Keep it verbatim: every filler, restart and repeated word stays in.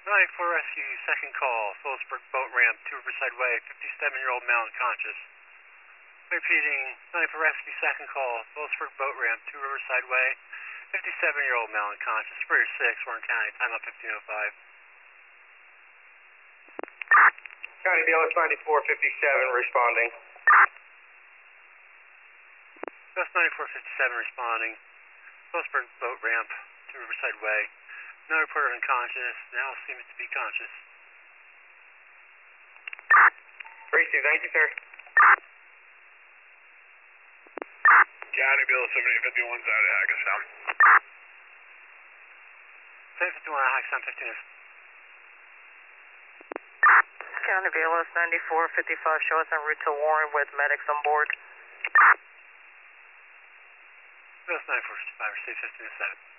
ninety-four Rescue, second call, Phillipsburg Boat Ramp, to Riverside Way, fifty-seven-year-old male unconscious. Repeating, ninety-four Rescue, second call, Phillipsburg Boat Ramp, to Riverside Way, fifty-seven-year-old male unconscious. Superior six, Warren County, time up fifteen oh five. County B L S ninety-four fifty-seven responding. B L S ninety-four fifty-seven responding. Phillipsburg Boat Ramp, to Riverside Way. No reporter unconscious, now seems to be conscious. three two, thank you, sir. County B L S seventy fifty-one, out of Hackettstown. seven fifty-one at Hackettstown, fifteen. County B L S ninety-four fifty-five, show us en route to Warren with medics on board. B L S ninety-four fifty-five, receive fifteen oh seven.